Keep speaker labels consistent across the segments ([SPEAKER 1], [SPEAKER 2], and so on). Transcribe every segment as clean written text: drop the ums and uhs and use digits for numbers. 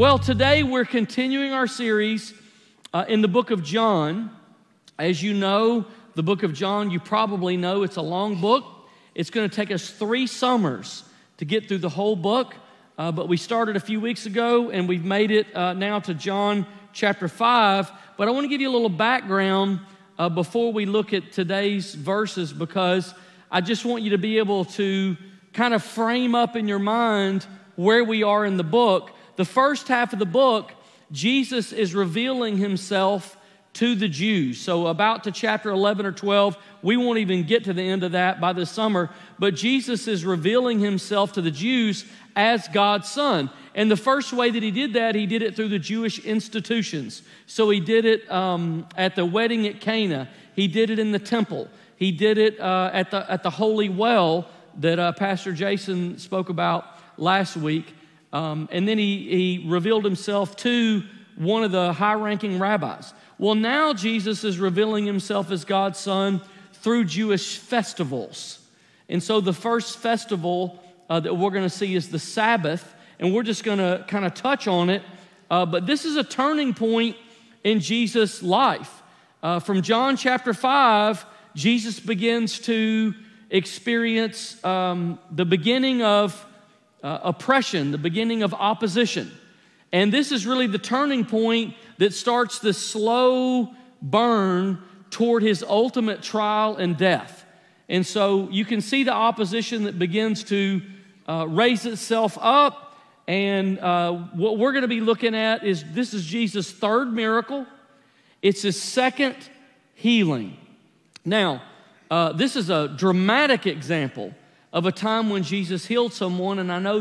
[SPEAKER 1] Well, today we're continuing our series in the book of John. As you know, the book of John, you probably know it's a long book. It's going to take us 3 summers to get through the whole book, but we started a few weeks ago, and we've made it now to John chapter 5. But I want to give you a little background before we look at today's verses, because I just want you to be able to kind of frame up in your mind where we are in the book. The first half of the book, Jesus is revealing himself to the Jews. So about to chapter 11 or 12, we won't even get to the end of that by this summer, but Jesus is revealing himself to the Jews as God's Son. And the first way that he did that, he did it through the Jewish institutions. So he did it at the wedding at Cana. He did it in the temple. He did it at the Holy Well that Pastor Jason spoke about last week. And then he revealed himself to one of the high-ranking rabbis. Well, now Jesus is revealing himself as God's Son through Jewish festivals. And so the first festival that we're going to see is the Sabbath, and we're just going to kind of touch on it. But this is a turning point in Jesus' life. From John chapter 5, Jesus begins to experience the beginning of oppression, the beginning of opposition. And this is really the turning point that starts the slow burn toward his ultimate trial and death. And so you can see the opposition that begins to raise itself up. And what we're going to be looking at is this is Jesus' third miracle. It's his second healing. Now, this is a dramatic example of a time when Jesus healed someone, and I know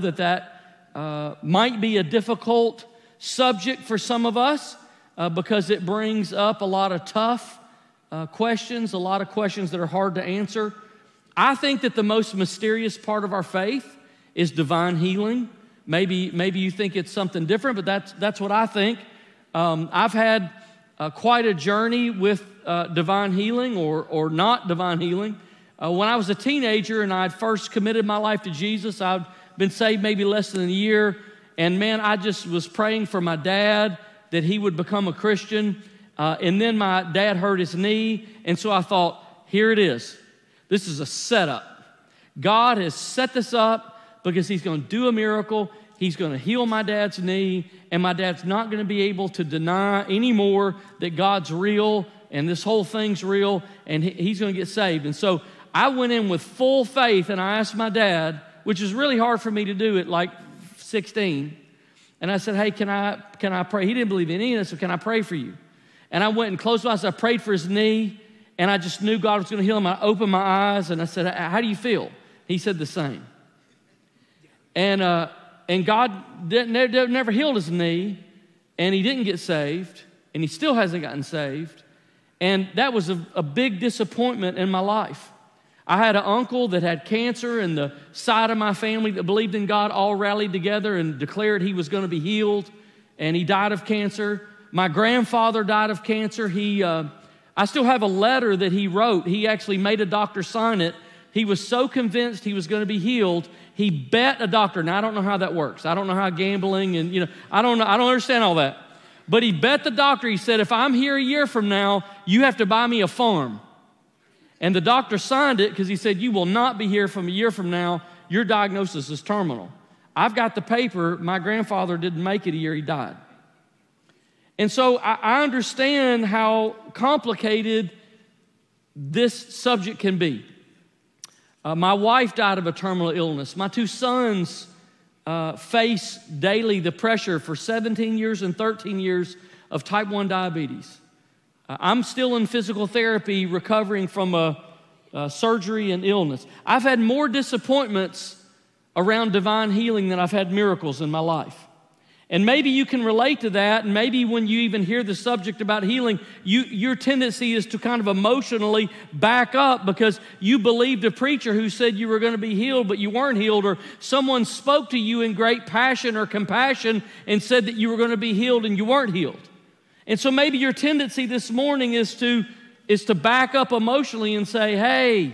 [SPEAKER 1] that might be a difficult subject for some of us because it brings up a lot of tough questions, a lot of questions that are hard to answer. I think that the most mysterious part of our faith is divine healing. Maybe you think it's something different, but that's what I think. I've had quite a journey with divine healing or not divine healing. When I was a teenager and I'd first committed my life to Jesus, I'd been saved maybe less than a year. And man, I just was praying for my dad that he would become a Christian. And then my dad hurt his knee. And so I thought, here it is. This is a setup. God has set this up because he's going to do a miracle. He's going to heal my dad's knee. And my dad's not going to be able to deny anymore that God's real and this whole thing's real. And he's going to get saved. And so I went in with full faith and I asked my dad, which is really hard for me to do at like 16. And I said, hey, can I pray? He didn't believe in any of this, so can I pray for you? And I went and closed my eyes. I prayed for his knee, and I just knew God was going to heal him. I opened my eyes, and I said, how do you feel? He said the same. And God never healed his knee, and he didn't get saved, and he still hasn't gotten saved. And that was a big disappointment in my life. I had an uncle that had cancer, and the side of my family that believed in God all rallied together and declared he was going to be healed, and he died of cancer. My grandfather died of cancer. I still have a letter that he wrote. He actually made a doctor sign it. He was so convinced he was going to be healed, he bet a doctor. Now, I don't know how that works. I don't know how gambling and, I don't understand all that. But he bet the doctor. He said, if I'm here a year from now, you have to buy me a farm. And the doctor signed it because he said, you will not be here from a year from now. Your diagnosis is terminal. I've got the paper. My grandfather didn't make it a year. He died. And so I understand how complicated this subject can be. My wife died of a terminal illness. My 2 sons face daily the pressure for 17 years and 13 years of type 1 diabetes. I'm still in physical therapy recovering from a surgery and illness. I've had more disappointments around divine healing than I've had miracles in my life. And maybe you can relate to that, and maybe when you even hear the subject about healing, your tendency is to kind of emotionally back up because you believed a preacher who said you were going to be healed, but you weren't healed, or someone spoke to you in great passion or compassion and said that you were going to be healed and you weren't healed. And so maybe your tendency this morning is to back up emotionally and say, hey,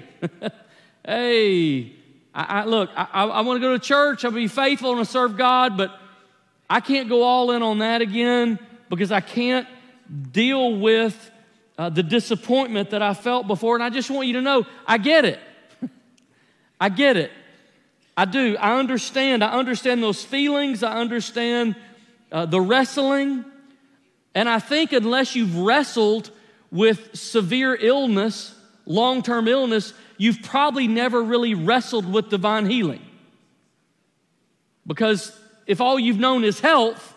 [SPEAKER 1] I want to go to church, I'll be faithful and serve God, but I can't go all in on that again because I can't deal with the disappointment that I felt before. And I just want you to know, I get it. I get it. I do. I understand those feelings. I understand the wrestling. And I think unless you've wrestled with severe illness, long-term illness, you've probably never really wrestled with divine healing. Because if all you've known is health,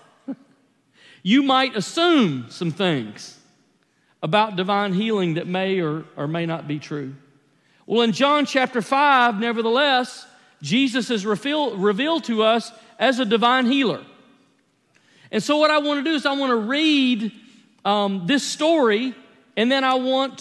[SPEAKER 1] you might assume some things about divine healing that may or may not be true. Well, in John chapter 5, nevertheless, Jesus is revealed to us as a divine healer. And so what I want to do is I want to read this story, and then I want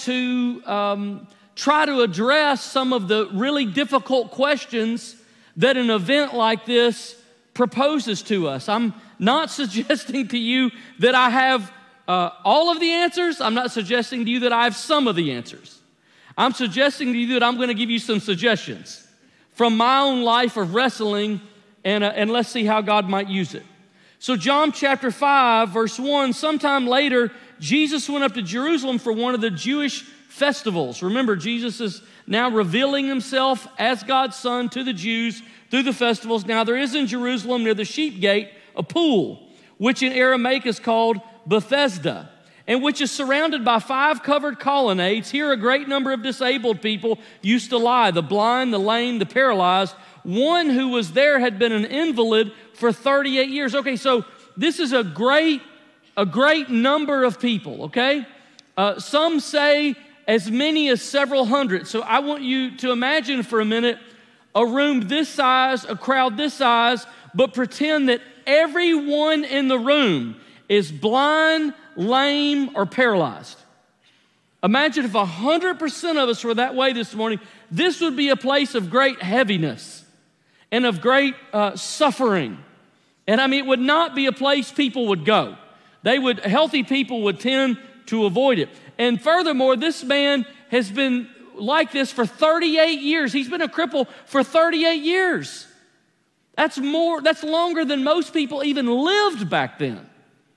[SPEAKER 1] to try to address some of the really difficult questions that an event like this proposes to us. I'm not suggesting to you that I have all of the answers. I'm not suggesting to you that I have some of the answers. I'm suggesting to you that I'm going to give you some suggestions from my own life of wrestling, and let's see how God might use it. So John chapter 5, verse 1, sometime later, Jesus went up to Jerusalem for one of the Jewish festivals. Remember, Jesus is now revealing himself as God's Son to the Jews through the festivals. Now, there is in Jerusalem near the sheep gate a pool, which in Aramaic is called Bethesda, and which is surrounded by 5 covered colonnades. Here a great number of disabled people used to lie, the blind, the lame, the paralyzed. One who was there had been an invalid for 38 years. Okay, so this is a great number of people, okay? Some say as many as several hundred. So I want you to imagine for a minute a room this size, a crowd this size, but pretend that everyone in the room is blind, lame, or paralyzed. Imagine if 100% of us were that way this morning. This would be a place of great heaviness and of great suffering. And I mean, it would not be a place people would go. Healthy people would tend to avoid it. And furthermore, this man has been like this for 38 years. He's been a cripple for 38 years. That's longer than most people even lived back then.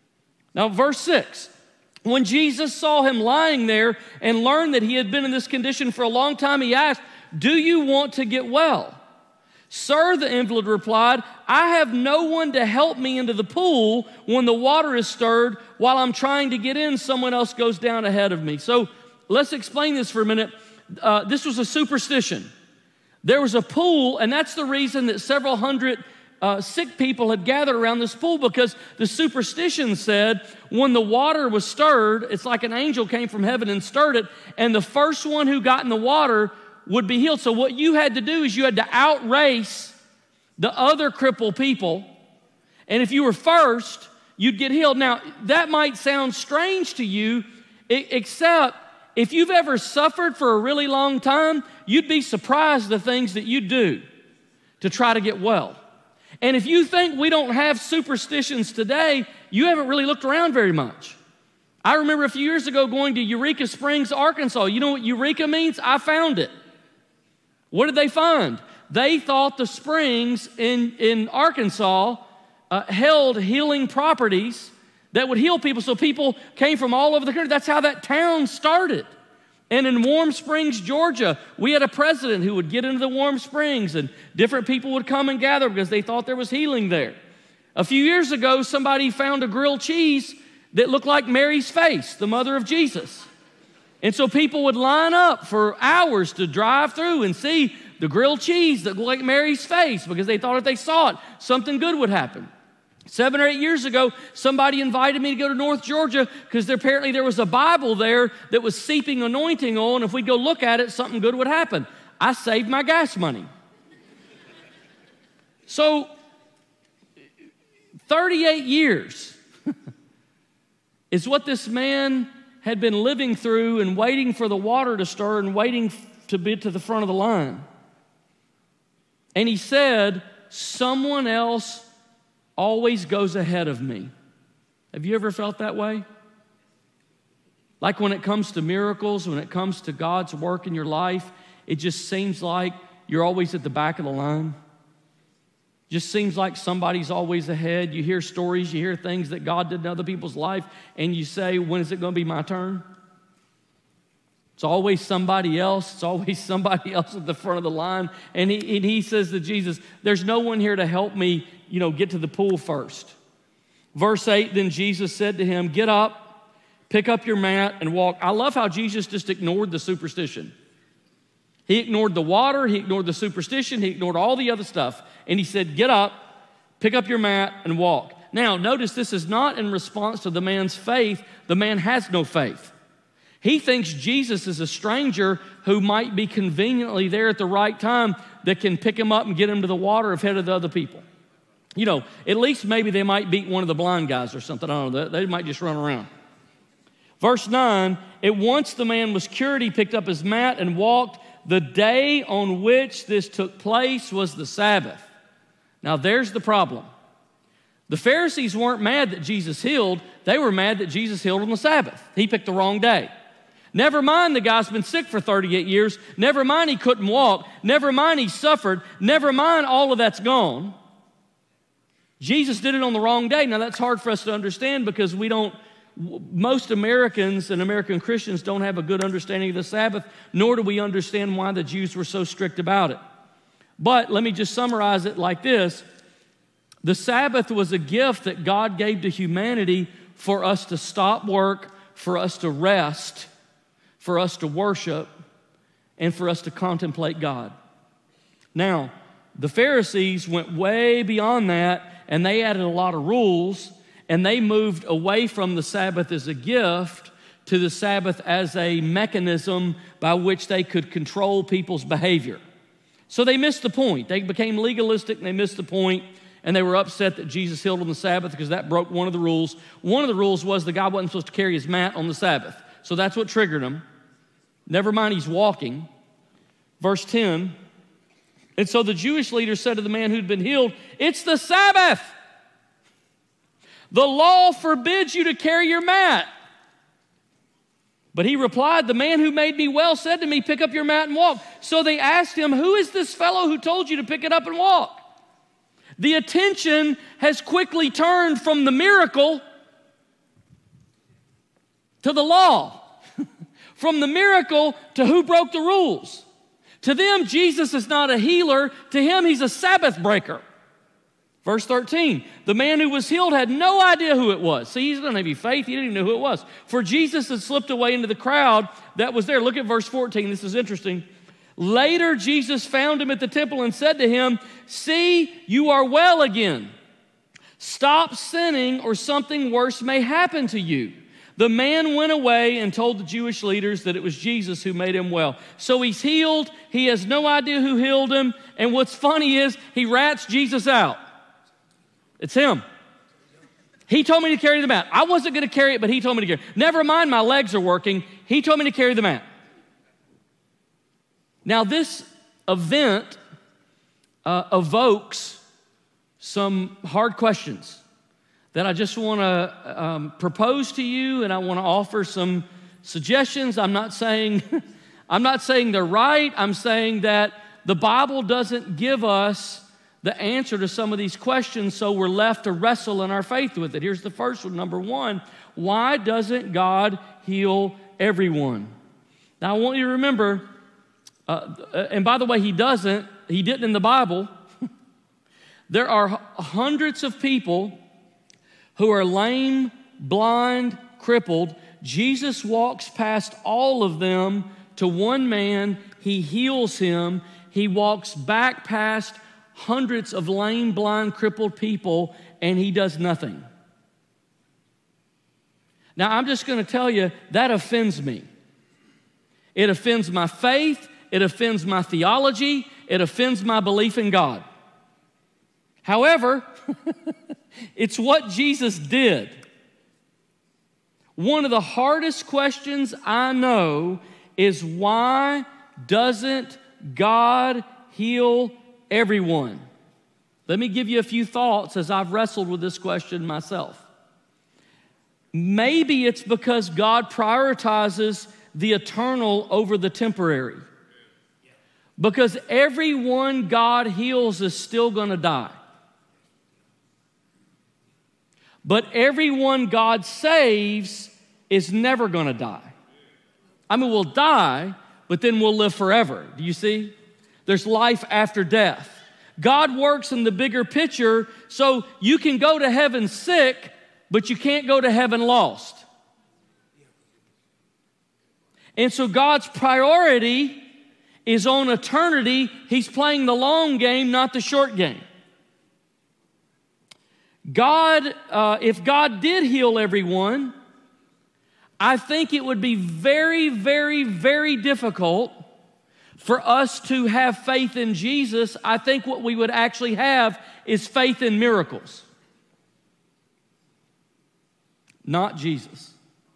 [SPEAKER 1] Now, verse 6, when Jesus saw him lying there and learned that he had been in this condition for a long time, he asked, "Do you want to get well?" "Sir," the invalid replied, "I have no one to help me into the pool when the water is stirred. While I'm trying to get in, someone else goes down ahead of me." So let's explain this for a minute. This was a superstition. There was a pool, and that's the reason that several hundred sick people had gathered around this pool, because the superstition said when the water was stirred, it's like an angel came from heaven and stirred it, and the first one who got in the water would be healed. So what you had to do is you had to outrace the other crippled people, and if you were first, you'd get healed. Now, that might sound strange to you, except if you've ever suffered for a really long time, you'd be surprised at the things that you do to try to get well. And if you think we don't have superstitions today, you haven't really looked around very much. I remember a few years ago going to Eureka Springs, Arkansas. You know what Eureka means? I found it. What did they find? They thought the springs in Arkansas held healing properties that would heal people. So people came from all over the country. That's how that town started. And in Warm Springs, Georgia, we had a president who would get into the Warm Springs, and different people would come and gather because they thought there was healing there. A few years ago, somebody found a grilled cheese that looked like Mary's face, the mother of Jesus. And so people would line up for hours to drive through and see the grilled cheese that looked like Mary's face, because they thought if they saw it, something good would happen. 7 or 8 years ago, somebody invited me to go to North Georgia because apparently there was a Bible there that was seeping anointing oil, and if we go look at it, something good would happen. I saved my gas money. So, 38 years is what this man had been living through and waiting for the water to stir and waiting to be to the front of the line. And he said, "Someone else always goes ahead of me." Have you ever felt that way? Like when it comes to miracles, when it comes to God's work in your life, it just seems like you're always at the back of the line. Just seems like somebody's always ahead. You hear stories, you hear things that God did in other people's life, and you say, when is it going to be my turn? It's always somebody else. It's always somebody else at the front of the line. And he says to Jesus, there's no one here to help me, get to the pool first. Verse 8, then Jesus said to him, get up, pick up your mat, and walk. I love how Jesus just ignored the superstition. He ignored the water, he ignored the superstition, he ignored all the other stuff. And he said, get up, pick up your mat, and walk. Now, notice this is not in response to the man's faith. The man has no faith. He thinks Jesus is a stranger who might be conveniently there at the right time that can pick him up and get him to the water ahead of the other people. At least maybe they might beat one of the blind guys or something. I don't know. They might just run around. Verse 9, at once the man was cured. He picked up his mat and walked. The day on which this took place was the Sabbath. Now there's the problem. The Pharisees weren't mad that Jesus healed. They were mad that Jesus healed on the Sabbath. He picked the wrong day. Never mind the guy's been sick for 38 years. Never mind he couldn't walk. Never mind he suffered. Never mind all of that's gone. Jesus did it on the wrong day. Now that's hard for us to understand because most Americans and American Christians don't have a good understanding of the Sabbath, nor do we understand why the Jews were so strict about it. But let me just summarize it like this. The Sabbath was a gift that God gave to humanity for us to stop work, for us to rest, for us to worship, and for us to contemplate God. Now, the Pharisees went way beyond that, and they added a lot of rules, and they moved away from the Sabbath as a gift to the Sabbath as a mechanism by which they could control people's behavior. So they missed the point. They became legalistic, and they missed the point, and they were upset that Jesus healed on the Sabbath because that broke one of the rules. One of the rules was the guy wasn't supposed to carry his mat on the Sabbath. So that's what triggered him. Never mind he's walking. Verse 10, and so the Jewish leaders said to the man who'd been healed, it's the Sabbath. The law forbids you to carry your mat. But he replied, the man who made me well said to me, pick up your mat and walk. So they asked him, who is this fellow who told you to pick it up and walk? The attention has quickly turned from the miracle to the law. From the miracle to who broke the rules. To them, Jesus is not a healer. To him, he's a Sabbath breaker. Verse 13, the man who was healed had no idea who it was. See, he doesn't have any faith. He didn't even know who it was. For Jesus had slipped away into the crowd that was there. Look at verse 14. This is interesting. Later, Jesus found him at the temple and said to him, see, you are well again. Stop sinning or something worse may happen to you. The man went away and told the Jewish leaders that it was Jesus who made him well. So he's healed. He has no idea who healed him. And what's funny is he rats Jesus out. It's him. He told me to carry the mat. I wasn't going to carry it, but he told me to carry it. Never mind, my legs are working. He told me to carry the mat. Now, this event evokes some hard questions that I just want to propose to you, and I want to offer some suggestions. I'm not saying they're right. I'm saying that the Bible doesn't give us the answer to some of these questions, so we're left to wrestle in our faith with it. Here's the first one. Number one, why doesn't God heal everyone? Now, I want you to remember, and by the way, he didn't in the Bible. There are hundreds of people who are lame, blind, crippled. Jesus walks past all of them to one man. He heals him. He walks back past hundreds of lame, blind, crippled people, and he does nothing. Now, I'm just going to tell you, that offends me. It offends my faith. It offends my theology. It offends my belief in God. However, it's what Jesus did. One of the hardest questions I know is, why doesn't God heal everyone? Let me give you a few thoughts as I've wrestled with this question myself. Maybe it's because God prioritizes the eternal over the temporary. Because everyone God heals is still going to die. But everyone God saves is never going to die. I mean, we'll die, but then we'll live forever. Do you see? There's life after death. God works in the bigger picture, so you can go to heaven sick, but you can't go to heaven lost. And so God's priority is on eternity. He's playing the long game, not the short game. God, if God did heal everyone, I think it would be very, very, very difficult for us to have faith in Jesus. I think what we would actually have is faith in miracles, not Jesus.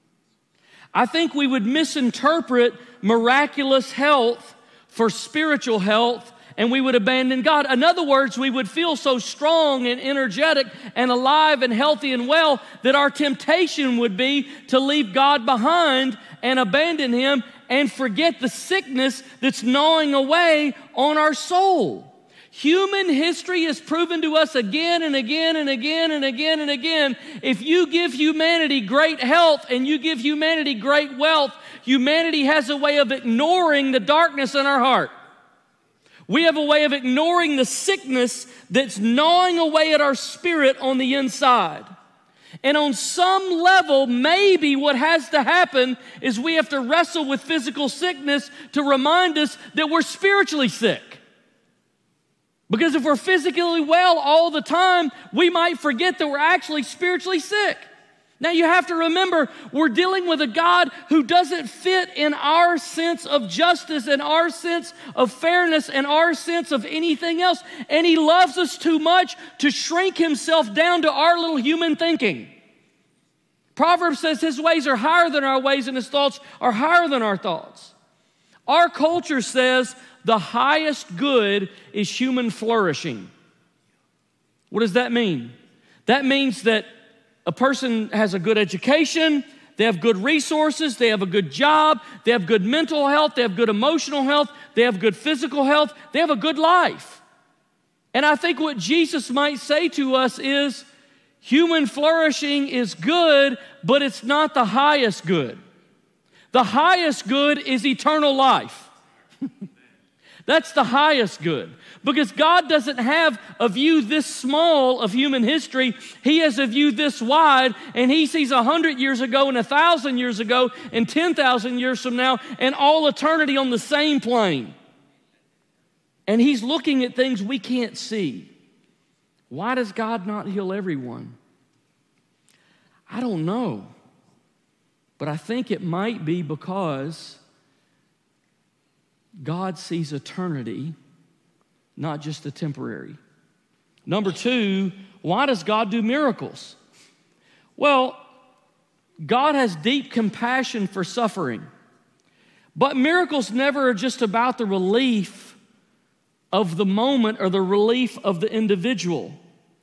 [SPEAKER 1] I think we would misinterpret miraculous health for spiritual health, and we would abandon God. In other words, we would feel so strong and energetic and alive and healthy and well that our temptation would be to leave God behind and abandon Him and forget the sickness that's gnawing away on our soul. Human history has proven to us again and again and again and again and again, if you give humanity great health and you give humanity great wealth, humanity has a way of ignoring the darkness in our heart. We have a way of ignoring the sickness that's gnawing away at our spirit on the inside. And on some level, maybe what has to happen is we have to wrestle with physical sickness to remind us that we're spiritually sick. Because if we're physically well all the time, we might forget that we're actually spiritually sick. Now you have to remember, we're dealing with a God who doesn't fit in our sense of justice and our sense of fairness and our sense of anything else. And He loves us too much to shrink Himself down to our little human thinking. Proverbs says His ways are higher than our ways and His thoughts are higher than our thoughts. Our culture says the highest good is human flourishing. What does that mean? That means that a person has a good education, they have good resources, they have a good job, they have good mental health, they have good emotional health, they have good physical health, they have a good life. And I think what Jesus might say to us is, human flourishing is good, but it's not the highest good. The highest good is eternal life. That's the highest good. Because God doesn't have a view this small of human history. He has a view this wide, and He sees 100 years ago and 1,000 years ago and 10,000 years from now and all eternity on the same plane. And He's looking at things we can't see. Why does God not heal everyone? I don't know. But I think it might be because God sees eternity, not just the temporary. Number two, why does God do miracles? Well, God has deep compassion for suffering. But miracles never are just about the relief of the moment or the relief of the individual.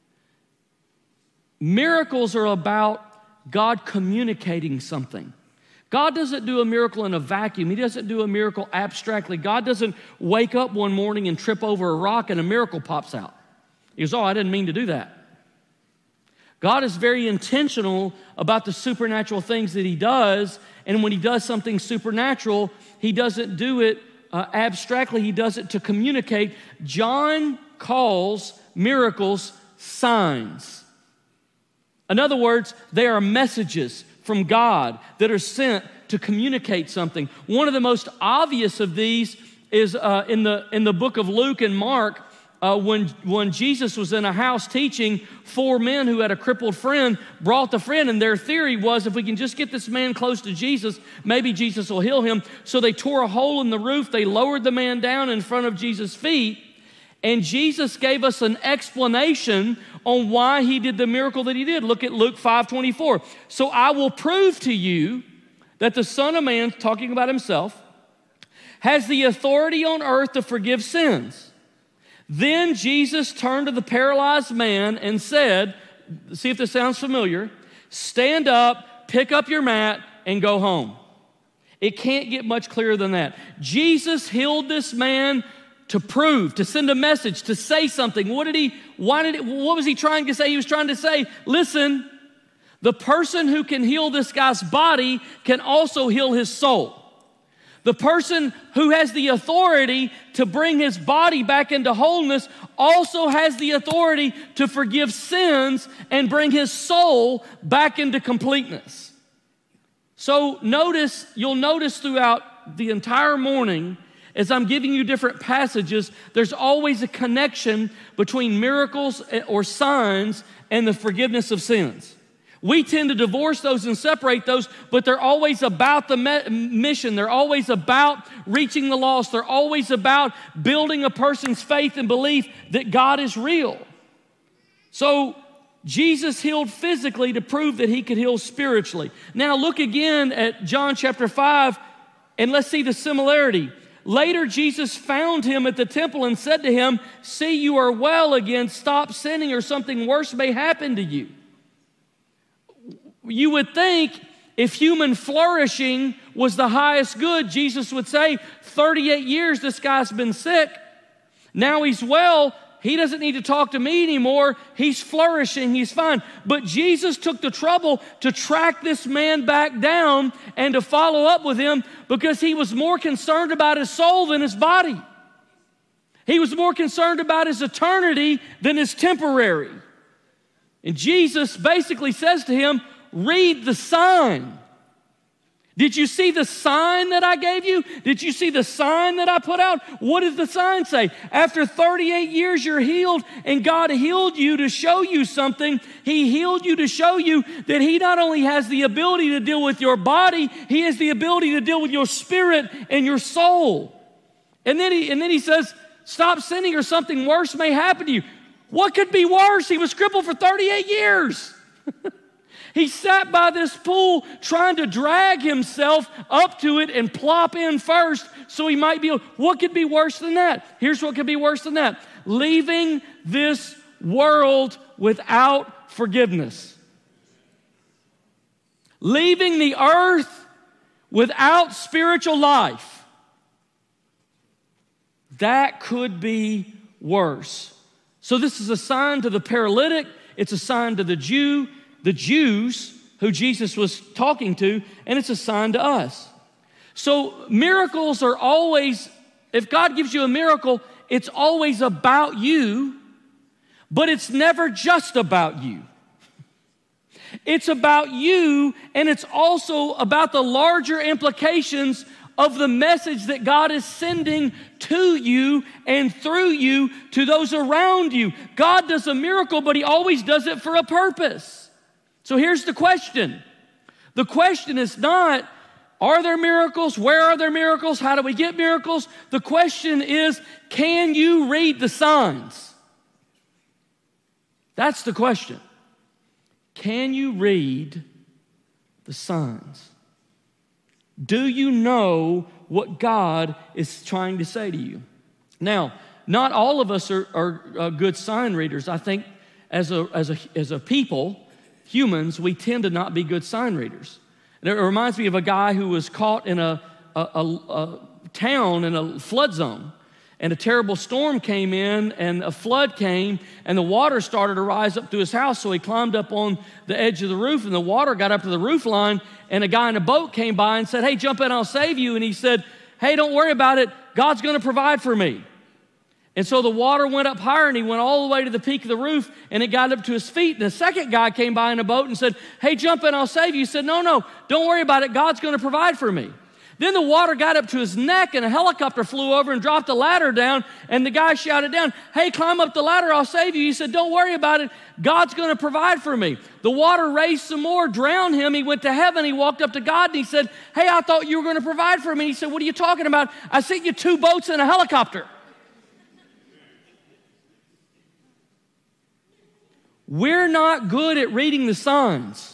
[SPEAKER 1] Miracles are about God communicating something. God doesn't do a miracle in a vacuum. He doesn't do a miracle abstractly. God doesn't wake up one morning and trip over a rock and a miracle pops out. He goes, oh, I didn't mean to do that. God is very intentional about the supernatural things that He does, and when He does something supernatural, He doesn't do it abstractly. He does it to communicate. John calls miracles signs. In other words, they are messages from God that are sent to communicate something. One of the most obvious of these is in the book of Luke and Mark, when Jesus was in a house teaching, 4 men who had a crippled friend brought the friend, and their theory was, if we can just get this man close to Jesus, maybe Jesus will heal him. So they tore a hole in the roof, they lowered the man down in front of Jesus' feet, and Jesus gave us an explanation on why He did the miracle that He did. Look at Luke 5:24. So I will prove to you that the Son of Man, talking about Himself, has the authority on earth to forgive sins. Then Jesus turned to the paralyzed man and said, see if this sounds familiar, stand up, pick up your mat, and go home. It can't get much clearer than that. Jesus healed this man to prove, to send a message, to say something. What was He trying to say? He was trying to say, listen, The person who can heal this guy's body can also heal his soul. The person who has the authority to bring his body back into wholeness also has the authority to forgive sins and bring his soul back into completeness. So you'll notice throughout the entire morning, as I'm giving you different passages, there's always a connection between miracles or signs and the forgiveness of sins. We tend to divorce those and separate those, but they're always about the mission. They're always about reaching the lost. They're always about building a person's faith and belief that God is real. So Jesus healed physically to prove that he could heal spiritually. Now look again at John chapter 5, and let's see the similarity. Later, Jesus found him at the temple and said to him, "See, you are well again. Stop sinning or something worse may happen to you." You would think if human flourishing was the highest good, Jesus would say, 38 years this guy's been sick. Now he's well. He doesn't need to talk to me anymore. He's flourishing. He's fine. But Jesus took the trouble to track this man back down and to follow up with him because he was more concerned about his soul than his body. He was more concerned about his eternity than his temporary. And Jesus basically says to him, read the sign. Did you see the sign that I gave you? Did you see the sign that I put out? What does the sign say? After 38 years, you're healed, and God healed you to show you something. He healed you to show you that He not only has the ability to deal with your body, He has the ability to deal with your spirit and your soul. And then he says, stop sinning or something worse may happen to you. What could be worse? He was crippled for 38 years. He sat by this pool trying to drag himself up to it and plop in first so he might be. What could be worse than that? Here's what could be worse than that. Leaving this world without forgiveness. Leaving the earth without spiritual life. That could be worse. So this is a sign to the paralytic. It's a sign to the Jews who Jesus was talking to, and it's a sign to us. So miracles are always, if God gives you a miracle, it's always about you, but it's never just about you. It's about you, and it's also about the larger implications of the message that God is sending to you and through you to those around you. God does a miracle, but He always does it for a purpose. So here's the question. The question is not, are there miracles? Where are there miracles? How do we get miracles? The question is, can you read the signs? That's the question. Can you read the signs? Do you know what God is trying to say to you? Now, not all of us are good sign readers. I think as a people, humans, we tend to not be good sign readers. And it reminds me of a guy who was caught in a town in a flood zone. And a terrible storm came in, and a flood came, and the water started to rise up to his house. So he climbed up on the edge of the roof, and the water got up to the roof line, and a guy in a boat came by and said, "Hey, jump in, I'll save you." And he said, "Hey, don't worry about it. God's going to provide for me." And so the water went up higher, and he went all the way to the peak of the roof, and it got up to his feet. And the second guy came by in a boat and said, "Hey, jump in, I'll save you." He said, No, don't worry about it. God's going to provide for me." Then the water got up to his neck, and a helicopter flew over and dropped a ladder down, and the guy shouted down, "Hey, climb up the ladder, I'll save you." He said, "Don't worry about it. God's going to provide for me." The water raised some more, drowned him. He went to heaven. He walked up to God, and he said, "Hey, I thought you were going to provide for me." He said, "What are you talking about? I sent you 2 boats and a helicopter." We're not good at reading the signs.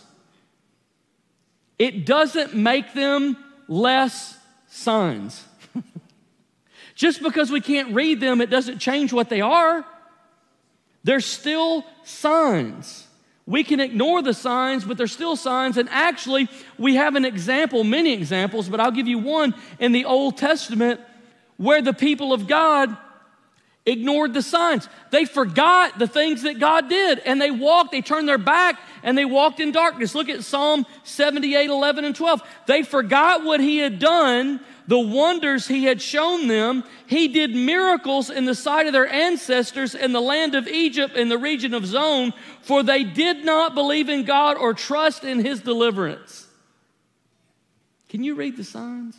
[SPEAKER 1] It doesn't make them less signs. Just because we can't read them, it doesn't change what they are. They're still signs. We can ignore the signs, but they're still signs. And actually, we have an example, many examples, but I'll give you one in the Old Testament where the people of God ignored the signs. They forgot the things that God did, and they turned their back, and they walked in darkness. Look at Psalm 78, 11, and 12. They forgot what he had done, the wonders he had shown them. He did miracles in the sight of their ancestors in the land of Egypt, in the region of Zon, for they did not believe in God or trust in his deliverance. Can you read the signs?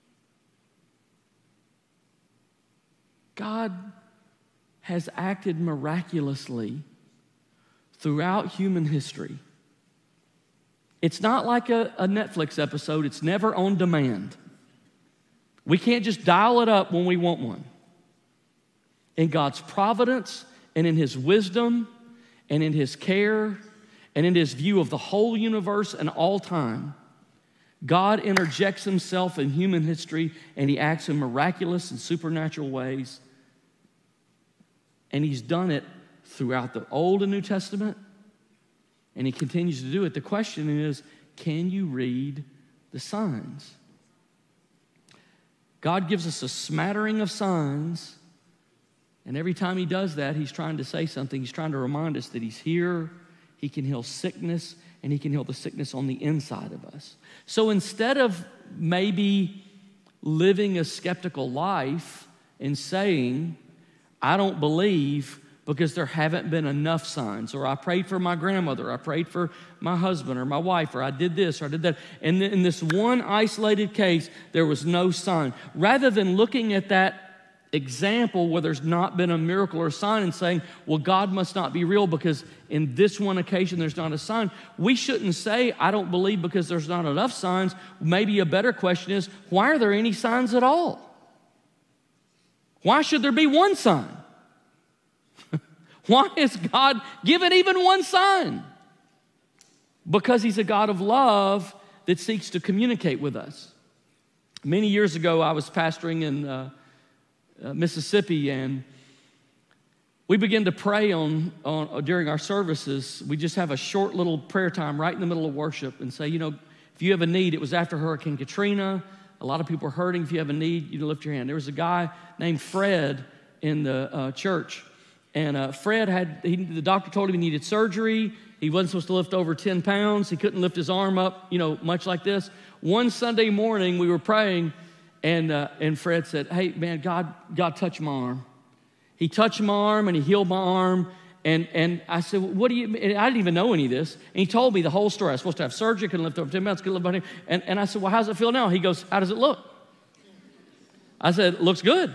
[SPEAKER 1] God has acted miraculously throughout human history. It's not like a Netflix episode. It's never on demand. We can't just dial it up when we want one. In God's providence and in his wisdom and in his care and in his view of the whole universe and all time, God interjects himself in human history, and he acts in miraculous and supernatural ways. And he's done it throughout the Old and New Testament, and he continues to do it. The question is, can you read the signs? God gives us a smattering of signs, and every time he does that, he's trying to say something. He's trying to remind us that he's here, he can heal sickness, and he can heal the sickness on the inside of us. So instead of maybe living a skeptical life and saying, I don't believe because there haven't been enough signs, or I prayed for my grandmother, or I prayed for my husband or my wife, or I did this or I did that. And in this one isolated case, there was no sign. Rather than looking at that example where there's not been a miracle or a sign and saying, well, God must not be real because in this one occasion there's not a sign, we shouldn't say, I don't believe because there's not enough signs. Maybe a better question is, why are there any signs at all? Why should there be one sign? Why is God given even one sign? Because he's a God of love that seeks to communicate with us. Many years ago, I was pastoring in Mississippi, and we began to pray on during our services. We just have a short little prayer time right in the middle of worship and say, if you have a need, it was after Hurricane Katrina. A lot of people are hurting. If you have a need, you lift your hand. There was a guy named Fred in the church. And Fred the doctor told him he needed surgery. He wasn't supposed to lift over 10 pounds. He couldn't lift his arm up, much like this. One Sunday morning, we were praying, and Fred said, hey, man, God touched my arm. He touched my arm, and he healed my arm. And I said, what do you mean? I didn't even know any of this. And he told me the whole story. I was supposed to have surgery, couldn't lift over 10 pounds, couldn't lift my hand. And I said, well, how does it feel now? He goes, how does it look? I said, it looks good.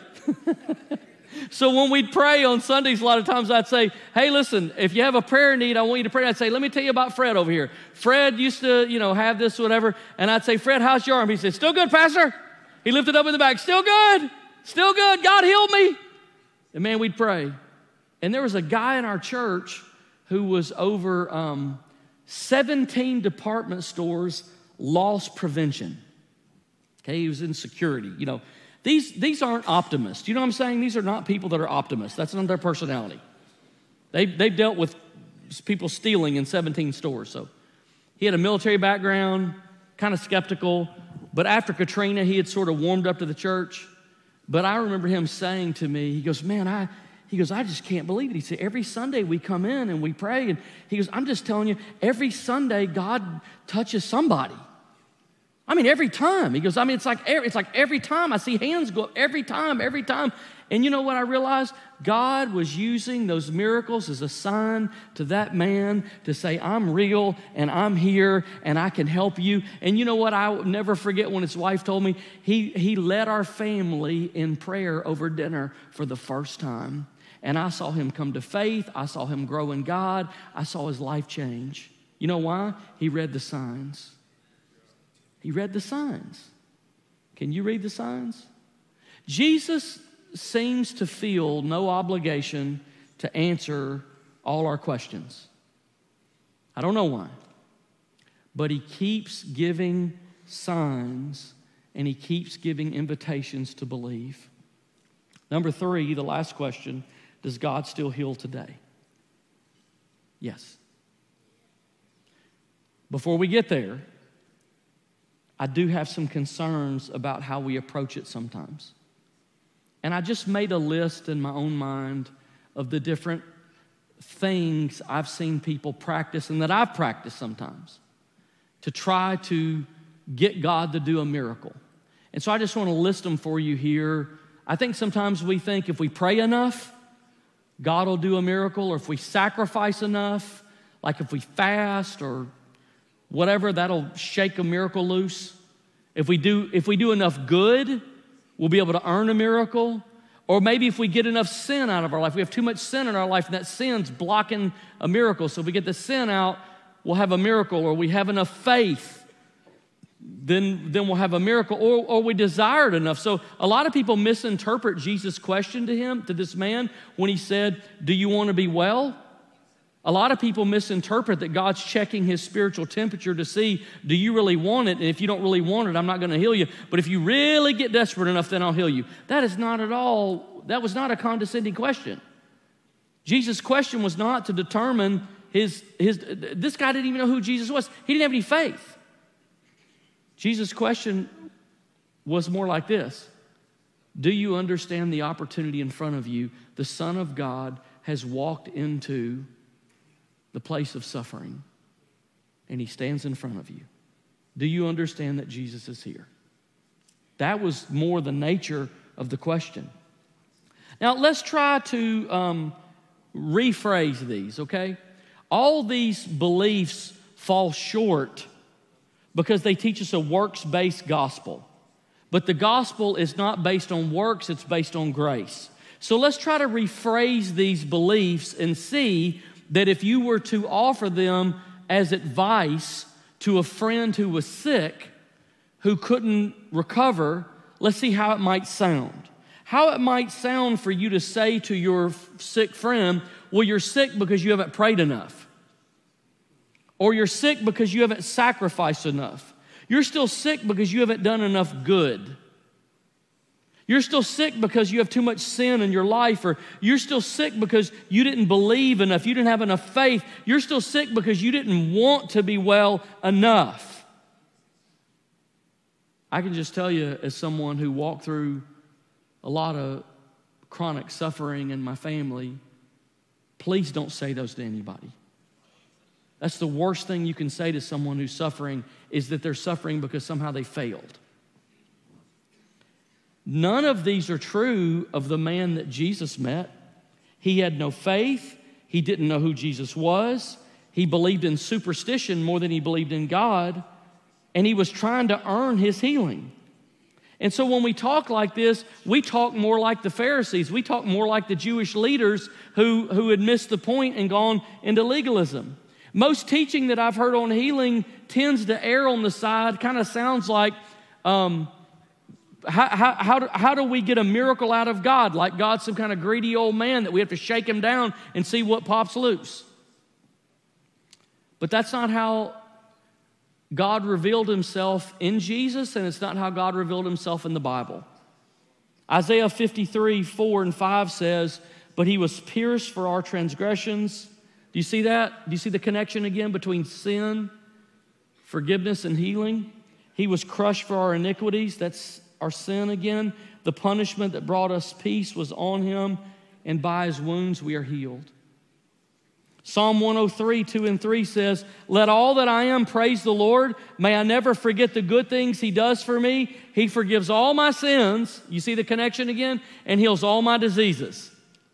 [SPEAKER 1] So when we'd pray on Sundays, a lot of times I'd say, hey, listen, if you have a prayer need, I want you to pray. I'd say, let me tell you about Fred over here. Fred used to, have this, whatever. And I'd say, Fred, how's your arm? He said, still good, Pastor. He lifted up in the back, still good, still good. God healed me. And man, we'd pray. And there was a guy in our church who was over 17 department stores loss prevention. Okay, he was in security, These aren't optimists. You know what I'm saying? These are not people that are optimists. That's not their personality. They've dealt with people stealing in 17 stores. So he had a military background, kind of skeptical. But after Katrina, he had sort of warmed up to the church. But I remember him saying to me, he goes, man, I just can't believe it. He said, every Sunday we come in and we pray. And he goes, I'm just telling you, every Sunday God touches somebody. Every time. He goes, it's like every time I see hands go up, every time. And you know what I realized? God was using those miracles as a sign to that man to say, I'm real and I'm here and I can help you. And you know what? I will never forget when his wife told me, he led our family in prayer over dinner for the first time. And I saw him come to faith. I saw him grow in God. I saw his life change. You know why? He read the signs. He read the signs. Can you read the signs? Jesus seems to feel no obligation to answer all our questions. I don't know why. But he keeps giving signs and he keeps giving invitations to believe. Number 3, the last question, does God still heal today? Yes. Before we get there, I do have some concerns about how we approach it sometimes. And I just made a list in my own mind of the different things I've seen people practice and that I've practiced sometimes to try to get God to do a miracle. And so I just want to list them for you here. I think sometimes we think if we pray enough, God will do a miracle, or if we sacrifice enough, like if we fast or whatever, that'll shake a miracle loose. If we do enough good, we'll be able to earn a miracle. Or maybe if we get enough sin out of our life, we have too much sin in our life, and that sin's blocking a miracle. So if we get the sin out, we'll have a miracle. Or we have enough faith, then we'll have a miracle. Or we desire it enough. So a lot of people misinterpret Jesus' question to this man, when he said, "Do you want to be well?" A lot of people misinterpret that God's checking his spiritual temperature to see, do you really want it? And if you don't really want it, I'm not going to heal you. But if you really get desperate enough, then I'll heal you. That was not a condescending question. Jesus' question was not to determine this guy didn't even know who Jesus was. He didn't have any faith. Jesus' question was more like this: do you understand the opportunity in front of you? The Son of God has walked into the place of suffering, and he stands in front of you. Do you understand that Jesus is here? That was more the nature of the question. Now, let's try to rephrase these, okay? All these beliefs fall short because they teach us a works-based gospel. But the gospel is not based on works, it's based on grace. So let's try to rephrase these beliefs and see that if you were to offer them as advice to a friend who was sick, who couldn't recover, let's see how it might sound. How it might sound for you to say to your sick friend, well, you're sick because you haven't prayed enough. Or you're sick because you haven't sacrificed enough. You're still sick because you haven't done enough good. You're still sick because you have too much sin in your life, or you're still sick because you didn't believe enough, you didn't have enough faith. You're still sick because you didn't want to be well enough. I can just tell you, as someone who walked through a lot of chronic suffering in my family, please don't say those to anybody. That's the worst thing you can say to someone who's suffering, is that they're suffering because somehow they failed. None of these are true of the man that Jesus met. He had no faith. He didn't know who Jesus was. He believed in superstition more than he believed in God. And he was trying to earn his healing. And so when we talk like this, we talk more like the Pharisees. We talk more like the Jewish leaders who had missed the point and gone into legalism. Most teaching that I've heard on healing tends to err on the side, kind of sounds like, how do we get a miracle out of God? Like God's some kind of greedy old man that we have to shake him down and see what pops loose. But that's not how God revealed himself in Jesus, and it's not how God revealed himself in the Bible. Isaiah 53, 4 and 5 says, "But he was pierced for our transgressions." Do you see that? Do you see the connection again between sin, forgiveness, and healing? "He was crushed for our iniquities." That's our sin again. "The punishment that brought us peace was on him, and by his wounds we are healed." Psalm 103, 2 and 3 says, "Let all that I am praise the Lord. May I never forget the good things he does for me. He forgives all my sins." You see the connection again? "And heals all my diseases."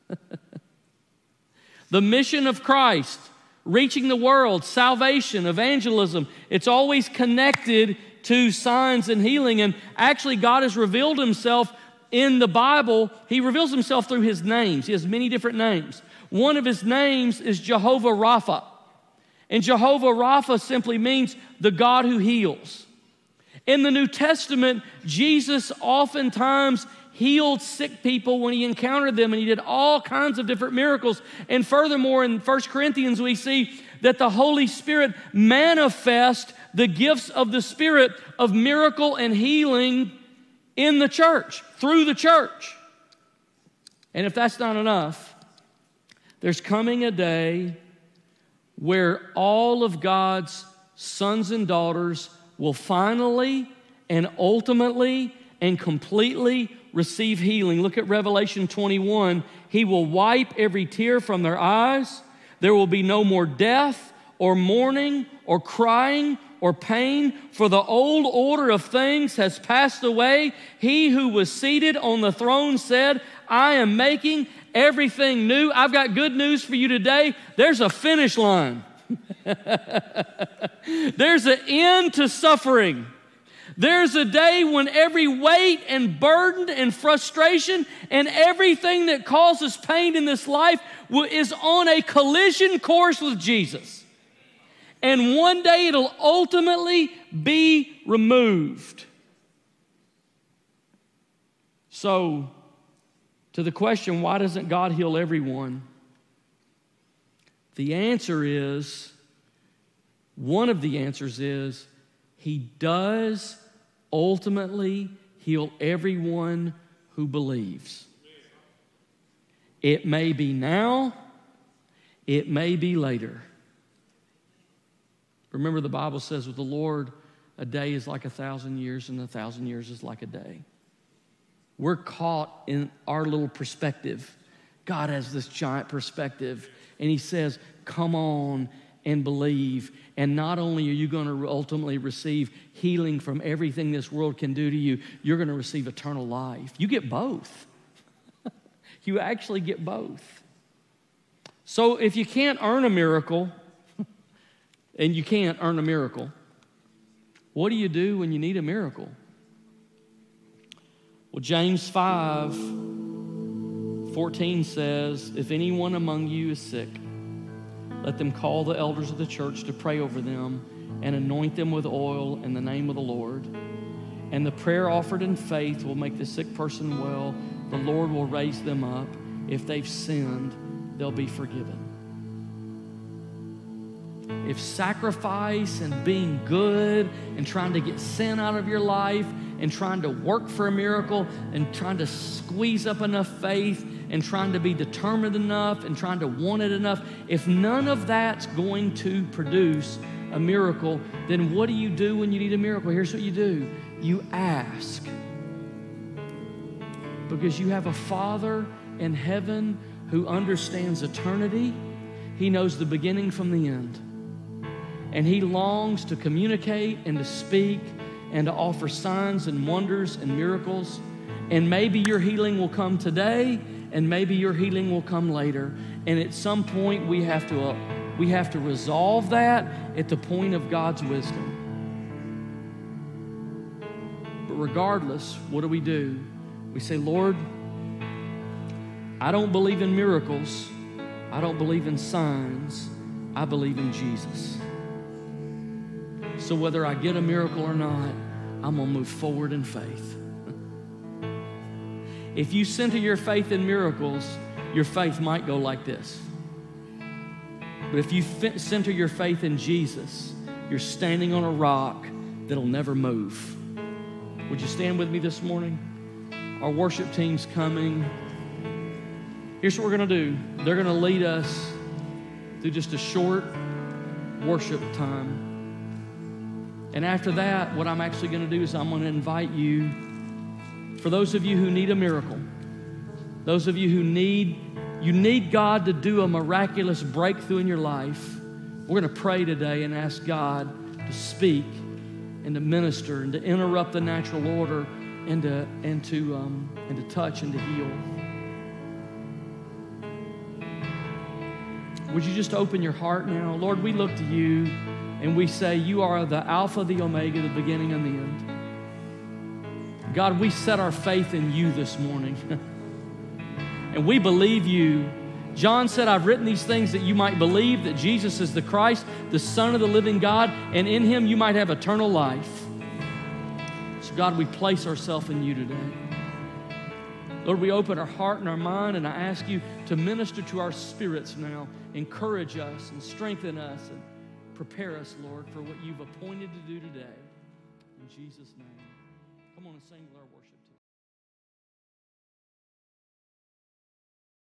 [SPEAKER 1] The mission of Christ, reaching the world, salvation, evangelism, it's always connected to signs and healing. And actually, God has revealed himself in the Bible. He reveals himself through his names. He has many different names. One of his names is Jehovah Rapha. And Jehovah Rapha simply means the God who heals. In the New Testament, Jesus oftentimes healed sick people when he encountered them, and he did all kinds of different miracles. And furthermore, in 1 Corinthians, we see that the Holy Spirit manifests the gifts of the Spirit of miracle and healing in the church, through the church. And if that's not enough, there's coming a day where all of God's sons and daughters will finally and ultimately and completely receive healing. Look at Revelation 21. He will wipe every tear from their eyes. There will be no more death or mourning or crying or pain, for the old order of things has passed away. He who was seated on the throne said, I am making everything new. I've got good news for you today. There's a finish line. There's an end to suffering. There's a day when every weight and burden and frustration and everything that causes pain in this life is on a collision course with Jesus. And one day it'll ultimately be removed. So, to the question, why doesn't God heal everyone? The answer is, one of the answers is, He does ultimately heal everyone who believes. It may be now, it may be later. Remember, the Bible says with the Lord, a day is like 1,000 years, and 1,000 years is like a day. We're caught in our little perspective. God has this giant perspective, and He says, come on and believe. And not only are you going to ultimately receive healing from everything this world can do to you, you're going to receive eternal life. You get both. You actually get both. So if you can't earn a miracle, and you can't earn a miracle, what do you do when you need a miracle? Well, James 5:14 says, if anyone among you is sick, let them call the elders of the church to pray over them and anoint them with oil in the name of the Lord. And the prayer offered in faith will make the sick person well. The Lord will raise them up. If they've sinned, they'll be forgiven. If sacrifice and being good and trying to get sin out of your life and trying to work for a miracle and trying to squeeze up enough faith and trying to be determined enough and trying to want it enough, if none of that's going to produce a miracle, then what do you do when you need a miracle? Here's what you do. You ask. Because you have a Father in heaven who understands eternity. He knows the beginning from the end. And He longs to communicate and to speak and to offer signs and wonders and miracles. And maybe your healing will come today, and maybe your healing will come later. And at some point, we have to resolve that at the point of God's wisdom. But regardless, what do? We say, Lord, I don't believe in miracles. I don't believe in signs. I believe in Jesus. So whether I get a miracle or not, I'm going to move forward in faith. If you center your faith in miracles, your faith might go like this. But if you center your faith in Jesus, you're standing on a rock that'll never move. Would you stand with me this morning? Our worship team's coming. Here's what we're going to do. They're going to lead us through just a short worship time. And after that, what I'm actually going to do is I'm going to invite you, for those of you who need a miracle, those of you who need God to do a miraculous breakthrough in your life, we're going to pray today and ask God to speak and to minister and to interrupt the natural order and to touch and to heal. Would you just open your heart now? Lord, we look to you and we say you are the Alpha, the Omega, the beginning and the end. God, we set our faith in you this morning. And we believe you. John said, I've written these things that you might believe that Jesus is the Christ, the Son of the living God, and in him you might have eternal life. So God, we place ourselves in you today. Lord, we open our heart and our mind, and I ask you to minister to our spirits now. Encourage us and strengthen us and prepare us, Lord, for what you've appointed to do today. In Jesus' name. Come on and sing with our worship.